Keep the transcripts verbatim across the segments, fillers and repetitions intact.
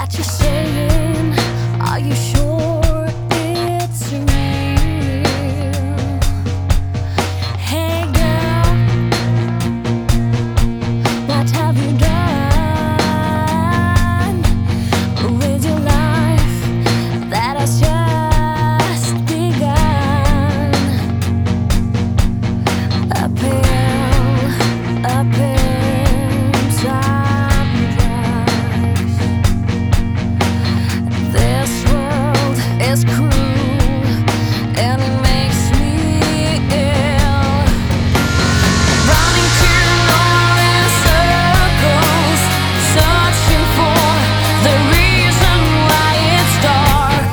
that you're saying, are you sure it's real? Hey girl, what have you done with your life that has just begun? A pill, a pill, some drugs. This world is cruel and it makes me ill. Running too long in circles, searching for the reason why it's dark.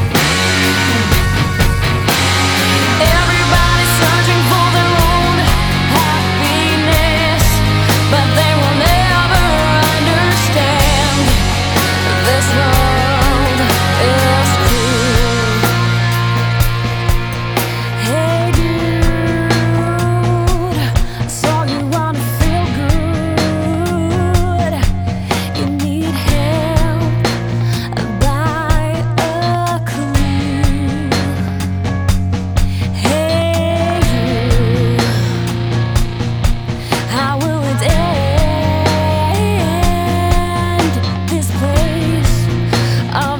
Everybody's searching for their own happiness, but they will never understand. This world is cruel. Hey dude, so you wanna feel good? You need help, buy a clue. Hey you, how will it end? This place of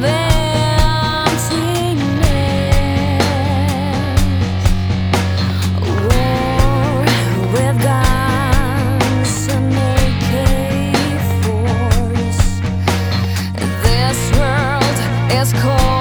emptiness, war with guns and A K forty. This world is cold.